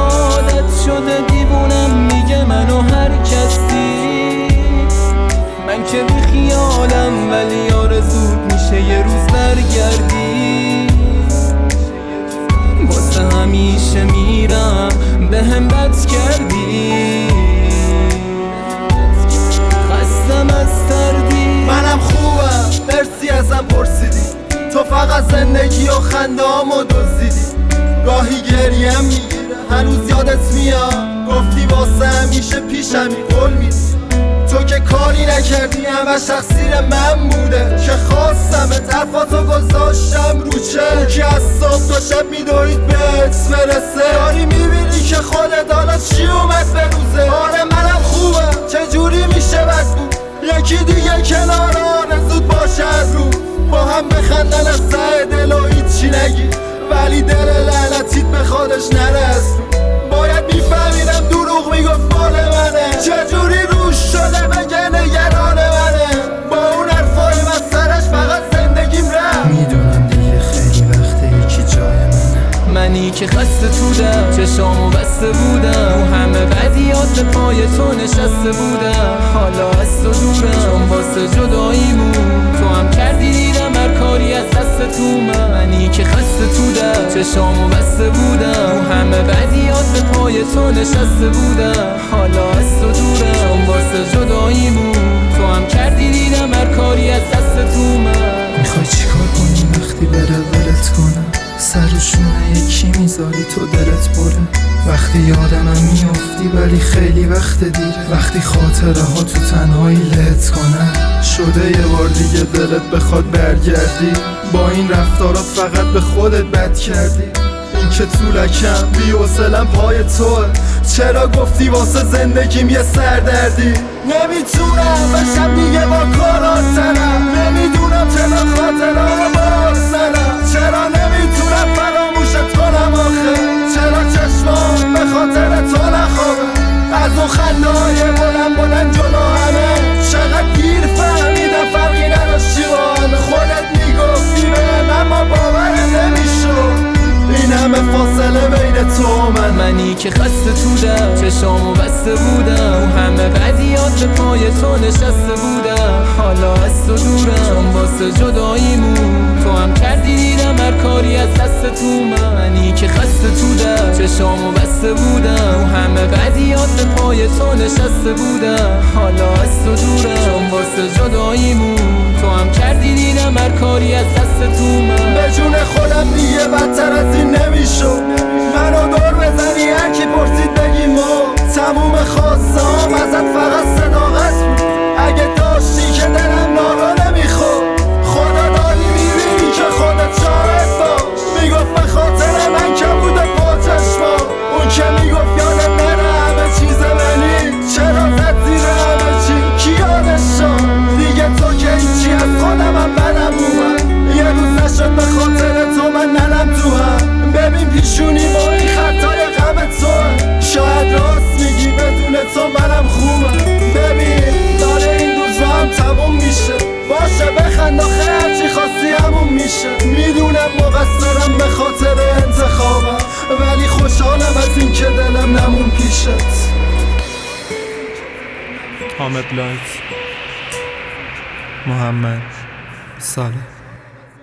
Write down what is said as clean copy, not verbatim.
عادت شده دیوونم میگه منو هر کسی. من که بی خیالم ولی آرزوت میشه یه روز برگردی. واسه همیشه میرم به هم بد کردی. خستم از تردی. منم خوبم مرسی ازم پرسیدی. تو فقط زندگی و خنده هامو دزدیدی. گاهی گریم میگیره هنوز یادت میاد. گفتی واسه همیشه پیشمی قول میدی. تو که کاری نکردی همه تقصیر من بوده که خواستم حرفاتو گذاشتم رو چه. تو که از صبح تا شب میدوید بهت برسه. داری میبینی که خودت حالا چی اومد به روزه. آره منم خوبم چجوری میشه بد بود یکی دیگه کنار آرزوت باشه از رو. با هم بخندن از ته دل و هیچی نگی ولی دل لعنتیت به خودش نرسون. باید میفهمیدم دروغ میگفت مال منه. چجوری روش شده بگه نگران منه. با اون حرفای من سرش فقط زندگیم رفت. میدونم دیگه خیلی وقته یکی جای منه. منی که خسته تودم چشامو بسته بودم. اون همه بدیات پای تو نشسته بودم. حالا از تو دورم واسه جداییمون. تو هم کردی دیدم هر کاری از دست تو من. منی که خسته تودم چشامو بسته بودم. اون همه بدیات پای تو نشسته بودم. حالا از تو دورم واسه جداییمون. تو هم کردی دیدم هر کاری از دست تو من. میخوای چیکار کنی وقتی بره ولت کنه؟ سر و شونه یکی میذاری تو دلت بره. وقتی یادمم میافتی ولی خیلی وقت دیره. وقتی خاطره ها تو تنهایی لهت کنه. شده یه بار دیگه دلت بخواد برگردی. با این رفتارات فقط به خودت بد کردی. این که طولکم بی‌حوصله‌ام پای توه. چرا گفتی واسه زندگیم یه سردردی؟ نمیتونم بشم دیگه با کاراترم. نمیدونم چرا خاطره‌ها بارسنم. چرا نمیتونم فراموشت کنم آخه. چرا چشمام به خاطر تو نخوابه. از اون خنده‌های بلند جلو همه. چقدر دیر فهمیدم فرقی نداشتی با همه. خودت میگفتی بهم اما باورم نمیشد. این همه فاصله بین تو و من. منی که خسته تودم چشامو بسته بودم. اون همه بدیات پای تو نشسته بودم. حالا از تو دورم واسه جداییمون. تو هم کردی دیدم هر کاری از دست تو من. منی که خسته تودم چشامو بسته بودم. اون همه بدیات پای تو نشسته بودم. حالا از تو دورم واسه جداییمون. تو هم کردی دیدم هر کاری از دست تو من. به جون خودم دیگه بدتر از این نمیشد. منو دور بزنی هرکی پرسید بگیم تموم خواستم ازت فقط صداقت بود. اگه داشتی که دلم نارا نمیخورد. خدا داری میبینی که خودت شاهد باش. میگفت به خاطر من که بوده با چشما. اون که میگفت یادم نره همه چیز منی. چرا زد زیر همه چی کی یادش شد. دیگه تو که هیچی از خودم هم بدم اومد. یه روز نشد به خاطر تو من نرم تو هم. ببین پیشونی با این خطای غم توه. شاید راست میگی بدون تو منم خوبم. ببین داره این روز با هم تموم میشه. باشه بخند آخه هرچی خواستی همون میشه. میدونم مقصرم به خاطر انتخابم ولی خوشحالم از این که دلم نمون پیشت. حامد لایف محمد صالح.